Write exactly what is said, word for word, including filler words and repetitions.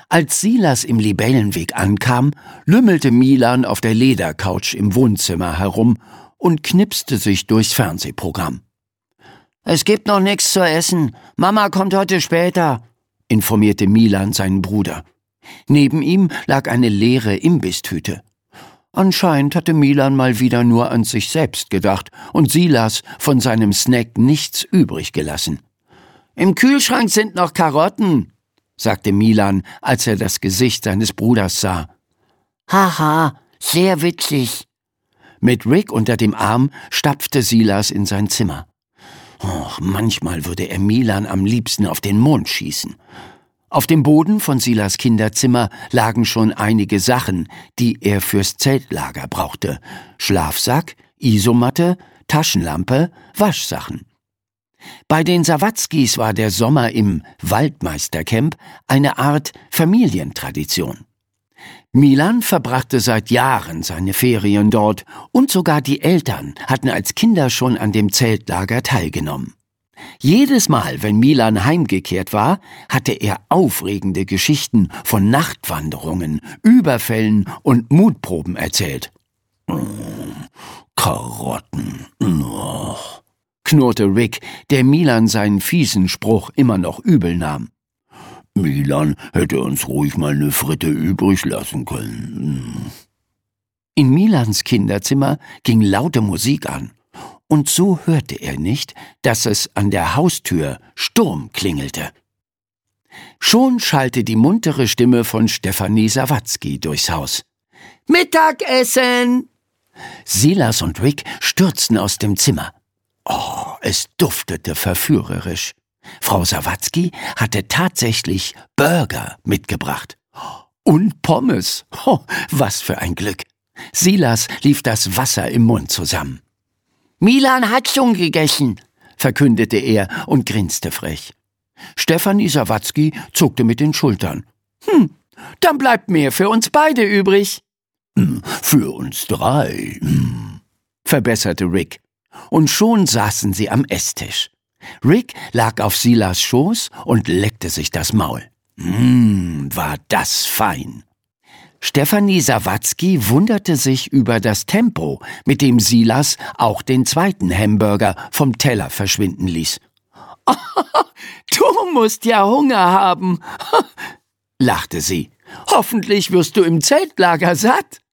Als Silas im Libellenweg ankam, lümmelte Milan auf der Ledercouch im Wohnzimmer herum und knipste sich durchs Fernsehprogramm. »Es gibt noch nichts zu essen. Mama kommt heute später«, informierte Milan seinen Bruder. Neben ihm lag eine leere Imbisstüte. Anscheinend hatte Milan mal wieder nur an sich selbst gedacht und Silas von seinem Snack nichts übrig gelassen. »Im Kühlschrank sind noch Karotten«, sagte Milan, als er das Gesicht seines Bruders sah. »Haha, sehr witzig.« Mit Rick unter dem Arm stapfte Silas in sein Zimmer. Och, manchmal würde er Milan am liebsten auf den Mond schießen. Auf dem Boden von Silas Kinderzimmer lagen schon einige Sachen, die er fürs Zeltlager brauchte. Schlafsack, Isomatte, Taschenlampe, Waschsachen. Bei den Sawatzkis war der Sommer im Waldmeistercamp eine Art Familientradition. Milan verbrachte seit Jahren seine Ferien dort und sogar die Eltern hatten als Kinder schon an dem Zeltlager teilgenommen. Jedes Mal, wenn Milan heimgekehrt war, hatte er aufregende Geschichten von Nachtwanderungen, Überfällen und Mutproben erzählt. »Karotten, oh«, knurrte Rick, der Milan seinen fiesen Spruch immer noch übel nahm. »Milan hätte uns ruhig mal eine Fritte übrig lassen können.« In Milans Kinderzimmer ging laute Musik an. Und so hörte er nicht, dass es an der Haustür Sturm klingelte. Schon schallte die muntere Stimme von Stefanie Sawatzki durchs Haus. »Mittagessen!« Silas und Rick stürzten aus dem Zimmer. Oh, es duftete verführerisch. Frau Sawatzki hatte tatsächlich Burger mitgebracht. Und Pommes. Oh, was für ein Glück. Silas lief das Wasser im Mund zusammen. »Milan hat schon gegessen«, verkündete er und grinste frech. Stefanie Sawatzki zuckte mit den Schultern. »Hm, dann bleibt mehr für uns beide übrig.« hm, »Für uns drei«, hm, verbesserte Rick. Und schon saßen sie am Esstisch. Rick lag auf Silas Schoß und leckte sich das Maul. »Mmm, war das fein!« Stefanie Sawatzki wunderte sich über das Tempo, mit dem Silas auch den zweiten Hamburger vom Teller verschwinden ließ. Oh, »Du musst ja Hunger haben«, lachte sie. »Hoffentlich wirst du im Zeltlager satt.«